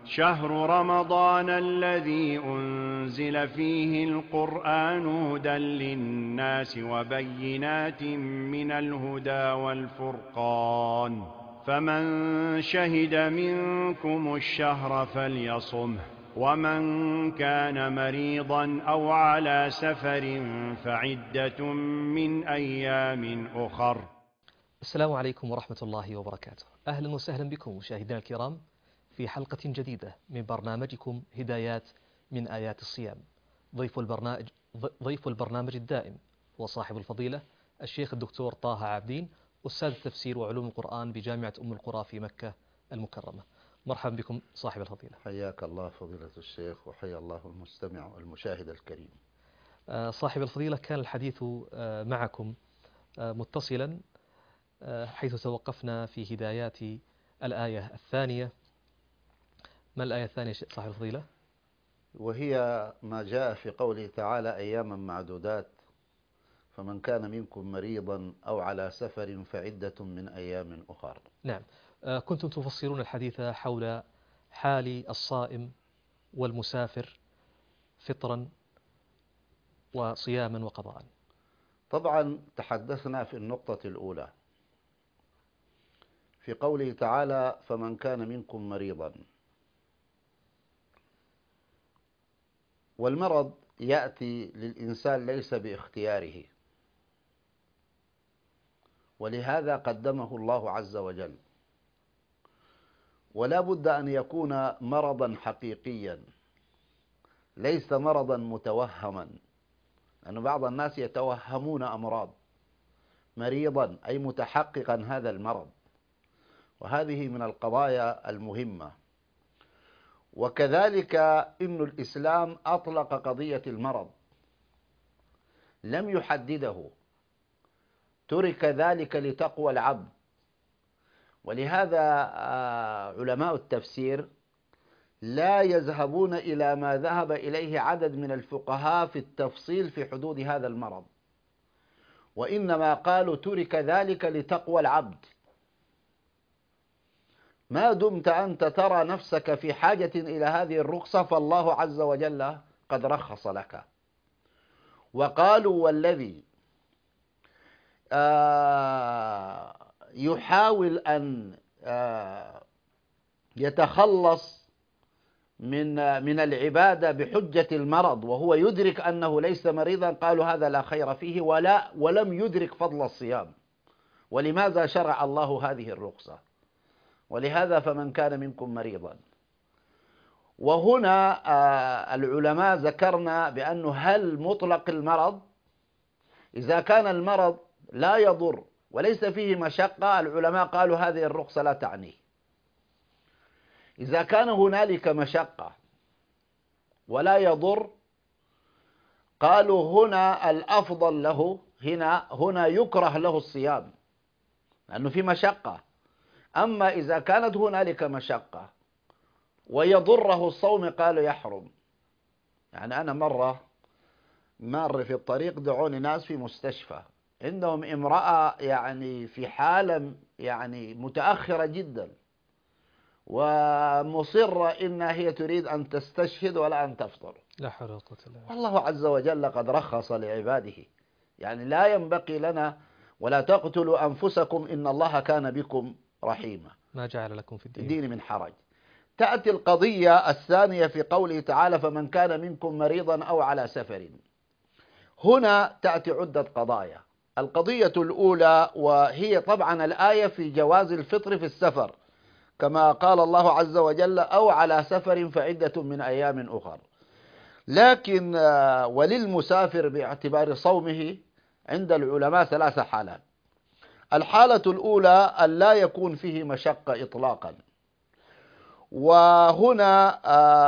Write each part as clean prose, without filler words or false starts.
شهر رمضان الذي أنزل فيه القرآن هدى للناس وبينات من الهدى والفرقان، فمن شهد منكم الشهر فليصمه، ومن كان مريضا أو على سفر فعدة من أيام أخر. السلام عليكم ورحمة الله وبركاته. أهلا وسهلا بكم مشاهدينا الكرام في حلقة جديدة من برنامجكم هدايات من آيات الصيام. ضيف البرنامج الدائم هو صاحب الفضيلة الشيخ الدكتور طه عابدين، أستاذ التفسير وعلوم القرآن بجامعة أم القرى في مكة المكرمة. مرحبا بكم صاحب الفضيلة. حياك الله فضيلة الشيخ، وحيا الله المستمع والمشاهد الكريم. صاحب الفضيلة، كان الحديث معكم متصلا حيث توقفنا في هدايات الآية الثانية. ما الآية الثانية صاحب الفضيلة؟ وهي ما جاء في قوله تعالى أياما معدودات، فمن كان منكم مريضا أو على سفر فعدة من أيام أخر. نعم. كنتم تفسرون الحديث حول حال الصائم والمسافر فطرا وصياما وقضاء. طبعا تحدثنا في النقطة الأولى في قوله تعالى فمن كان منكم مريضا، والمرض يأتي للإنسان ليس باختياره، ولهذا قدمه الله عز وجل، ولا بد أن يكون مرضا حقيقيا ليس مرضا متوهما، لأن بعض الناس يتوهمون أمراض. مريضا أي متحققا هذا المرض، وهذه من القضايا المهمة. وكذلك إن الإسلام أطلق قضية المرض، لم يحدده، ترك ذلك لتقوى العبد. ولهذا علماء التفسير لا يذهبون إلى ما ذهب إليه عدد من الفقهاء في التفصيل في حدود هذا المرض، وإنما قالوا ترك ذلك لتقوى العبد. ما دمت أنت ترى نفسك في حاجة إلى هذه الرخصة فالله عز وجل قد رخص لك. وقالوا والذي يحاول أن يتخلص من العبادة بحجة المرض وهو يدرك أنه ليس مريضا، قالوا هذا لا خير فيه ولم يدرك فضل الصيام. ولماذا شرع الله هذه الرخصة؟ ولهذا فمن كان منكم مريضا. وهنا العلماء ذكرنا بأنه هل مطلق المرض، إذا كان المرض لا يضر وليس فيه مشقة، العلماء قالوا هذه الرخصة لا تعنيه. إذا كان هنالك مشقة ولا يضر، قالوا هنا الأفضل له، هنا يكره له الصيام لأنه في مشقة. أما إذا كانت هنالك مشقة ويضره الصوم قالوا يحرم. يعني أنا مرة مر في الطريق دعوني ناس في مستشفى عندهم امرأة يعني في حالة يعني متأخرة جدا، ومصرة إنها هي تريد أن تستشهد ولا أن تفطر. لا حول ولا قوة إلا بالله. والله عز وجل قد رخص لعباده. يعني لا ينبغي لنا ولا تقتلوا أنفسكم إن الله كان بكم رحيما. ما جعل لكم في الدين من حرج. تأتي القضية الثانية في قوله تعالى فمن كان منكم مريضا أو على سفر. هنا تأتي عدة قضايا. القضية الأولى وهي طبعا الآية في جواز الفطر في السفر، كما قال الله عز وجل أو على سفر فعدة من أيام أخر. لكن وللمسافر باعتبار صومه عند العلماء 3 حالات. الحالة الأولى أن لا يكون فيه مشقة إطلاقا، وهنا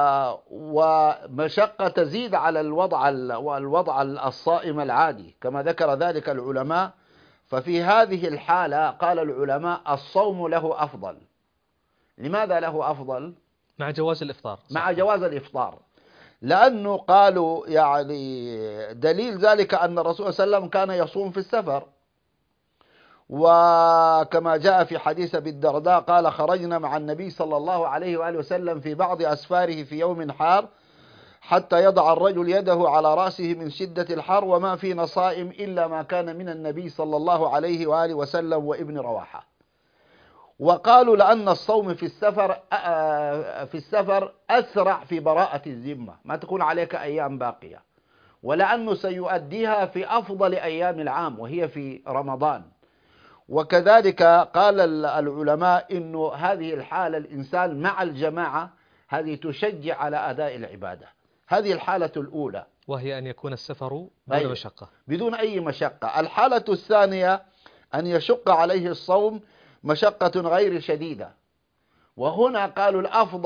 ومشقة تزيد على الوضع الصائم العادي كما ذكر ذلك العلماء. ففي هذه الحالة قال العلماء الصوم له أفضل. لماذا له أفضل؟ مع جواز الإفطار. مع جواز الإفطار، لأنه قالوا يعني دليل ذلك أن الرسول صلى الله عليه وسلم كان يصوم في السفر، وكما جاء في حديث أبي الدرداء قال: خرجنا مع النبي صلى الله عليه وآله وسلم في بعض أسفاره في يوم حار حتى يضع الرجل يده على رأسه من شدة الحر، وما فينا صائم إلا ما كان من النبي صلى الله عليه وآله وسلم وابن رواحة. وقالوا لأن الصوم في السفر أسرع في براءة الذمة، ما تكون عليك أيام باقية، ولأنه سيؤديها في أفضل أيام العام وهي في رمضان. وكذلك قال العلماء إنه هذه الحالة الإنسان مع الجماعة هذه تشجع على أداء العبادة. هذه الحالة الأولى، وهي أن يكون السفر دون مشقة، بدون أي مشقة. الحالة الثانية أن يشق عليه الصوم مشقة غير شديدة، وهنا قالوا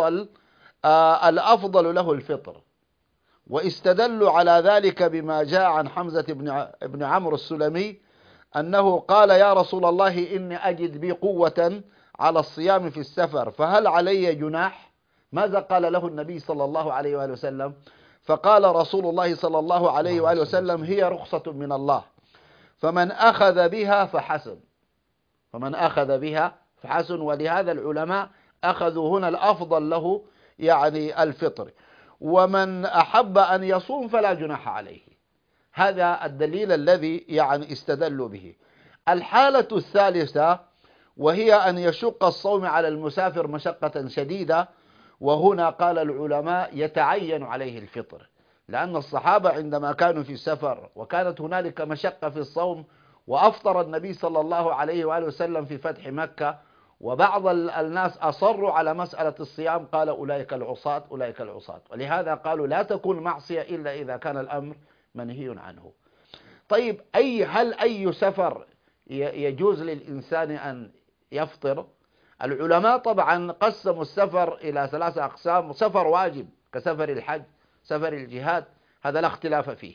الأفضل له الفطر، واستدلوا على ذلك بما جاء عن حمزة بن عمرو السلمي أنه قال: يا رسول الله إني أجد بي قوة على الصيام في السفر، فهل علي جناح؟ ماذا قال له النبي صلى الله عليه وآله وسلم؟ فقال رسول الله صلى الله عليه وآله وسلم: هي رخصة من الله، فمن أخذ بها فحسن. فمن أخذ بها فحسن. ولهذا العلماء أخذوا هنا الأفضل له يعني الفطر، ومن أحب أن يصوم فلا جناح عليه. هذا الدليل الذي يعني استدلوا به. الحالة الثالثة وهي أن يشق الصوم على المسافر مشقة شديدة، وهنا قال العلماء يتعين عليه الفطر، لأن الصحابة عندما كانوا في السفر وكانت هنالك مشقة في الصوم وأفطر النبي صلى الله عليه وآله وسلم في فتح مكة، وبعض الناس أصروا على مسألة الصيام، قال: أولئك العصاة أولئك العصاة. ولهذا قالوا لا تكون معصية إلا إذا كان الأمر منهي عنه. طيب، هل أي سفر يجوز للإنسان أن يفطر؟ العلماء طبعا قسموا السفر إلى 3 أقسام: سفر واجب كسفر الحج، سفر الجهاد، هذا لا اختلاف فيه.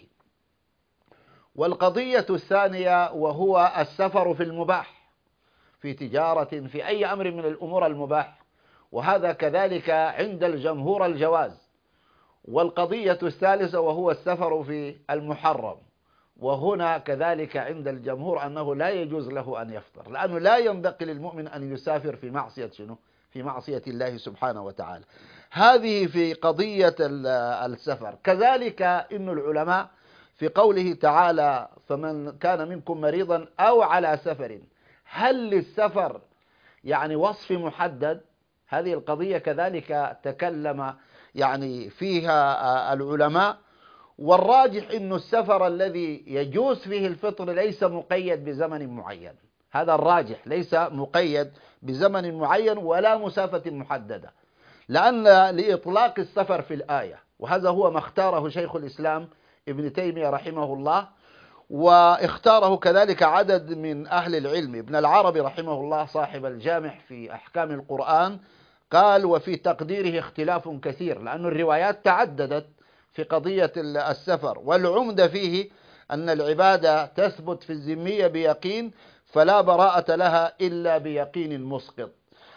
والقضية الثانية وهو السفر في المباح، في تجارة، في أي أمر من الأمور المباح، وهذا كذلك عند الجمهور الجواز. والقضية الثالثة وهو السفر في المحرم، وهنا كذلك عند الجمهور أنه لا يجوز له أن يفطر، لأنه لا ينبغي للمؤمن أن يسافر في معصية في معصية الله سبحانه وتعالى. هذه في قضية السفر. كذلك إن العلماء في قوله تعالى: فمن كان منكم مريضا أو على سفر، هل للسفر يعني وصف محدد؟ هذه القضية كذلك تكلم يعني فيها العلماء، والراجح أن السفر الذي يجوز فيه الفطر ليس مقيد بزمن معين. هذا الراجح، ليس مقيد بزمن معين ولا مسافة محددة، لأن لإطلاق السفر في الآية، وهذا هو ما اختاره شيخ الإسلام ابن تيمية رحمه الله، واختاره كذلك عدد من أهل العلم. ابن العربي رحمه الله صاحب الجامع في أحكام القرآن قال: وفي تقديره اختلاف كثير، لأن الروايات تعددت في قضية السفر، والعمدة فيه أن العبادة تثبت في الذمية بيقين، فلا براءة لها إلا بيقين مسقط،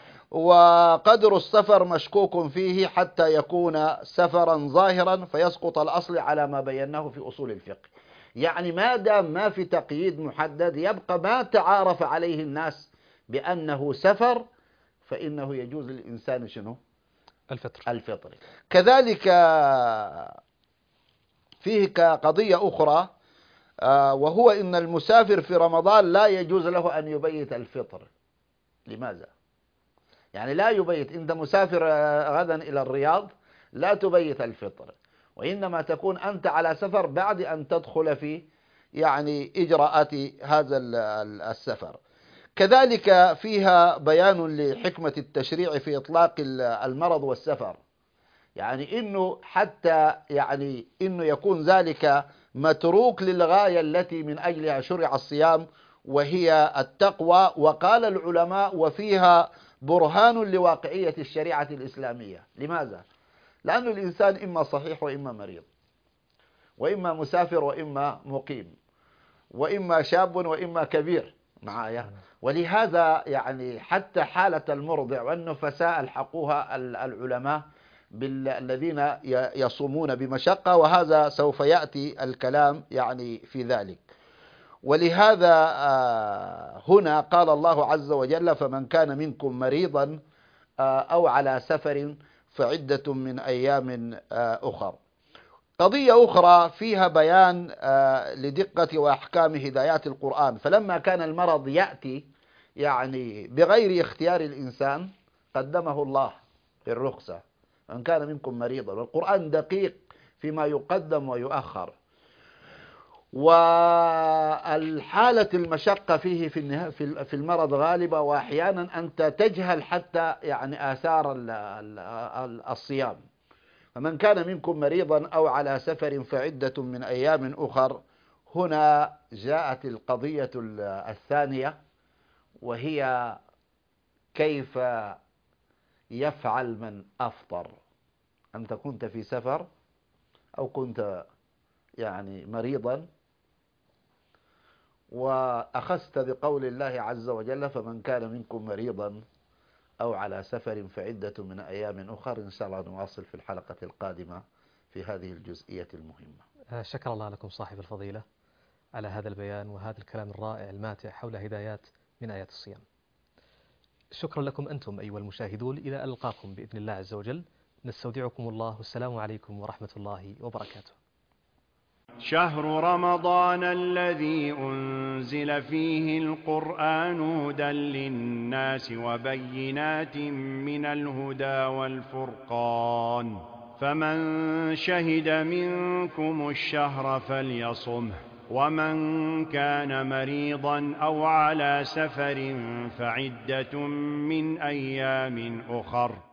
وقدر السفر مشكوك فيه حتى يكون سفرا ظاهرا فيسقط الأصل على ما بيناه في أصول الفقه. يعني ما دام ما في تقييد محدد، يبقى ما تعارف عليه الناس بأنه سفر، فإنه يجوز للإنسان شنو؟ الفطر. كذلك فيه كقضية أخرى، وهو إن المسافر في رمضان لا يجوز له أن يبيت الفطر. لماذا؟ يعني لا يبيت، أنت مسافر غدا إلى الرياض لا تبيت الفطر، وإنما تكون أنت على سفر بعد أن تدخل في يعني إجراءات هذا السفر. كذلك فيها بيان لحكمة التشريع في إطلاق المرض والسفر، يعني إنه حتى يعني إنه يكون ذلك متروك للغاية التي من أجلها شرع الصيام، وهي التقوى. وقال العلماء: وفيها برهان لواقعية الشريعة الإسلامية. لماذا؟ لأن الإنسان إما صحيح وإما مريض، وإما مسافر وإما مقيم، وإما شاب وإما كبير معايا. ولهذا يعني حتى حالة المرضع والنفساء الحقوها العلماء بالذين يصومون بمشقة، وهذا سوف يأتي الكلام يعني في ذلك. ولهذا هنا قال الله عز وجل فمن كان منكم مريضا أو على سفر فعدة من أيام أخر. قضية أخرى فيها بيان لدقة وأحكام هدايات القرآن، فلما كان المرض يأتي يعني بغير اختيار الإنسان قدمه الله الرخصة، من كان منكم مريضا، والقرآن دقيق فيما يقدم ويؤخر. والحالة المشقة فيه في المرض غالبة، وأحيانا أنت تجهل حتى يعني آثار الصيام. فمن كان منكم مريضا أو على سفر فعدة من أيام أخر. هنا جاءت القضية الثانية، وهي كيف يفعل من أفطر. أنت كنت في سفر أو كنت يعني مريضا، وأخذت بقول الله عز وجل فمن كان منكم مريضا أو على سفر فعدة من أيام أخر. إن شاء الله نواصل في الحلقة القادمة في هذه الجزئية المهمة. شكر الله لكم صاحب الفضيلة على هذا البيان وهذا الكلام الرائع الماتع حول هدايات من آيات الصيام. شكرا لكم أنتم أيها المشاهدون، إلى أن نلقاكم بإذن الله عز وجل. نستودعكم الله، والسلام عليكم ورحمة الله وبركاته. شهر رمضان الذي أنزل فيه القرآن هدى للناس وبينات من الهدى والفرقان، فمن شهد منكم الشهر فليصمه، ومن كان مريضا أو على سفر فعدة من أيام أخر.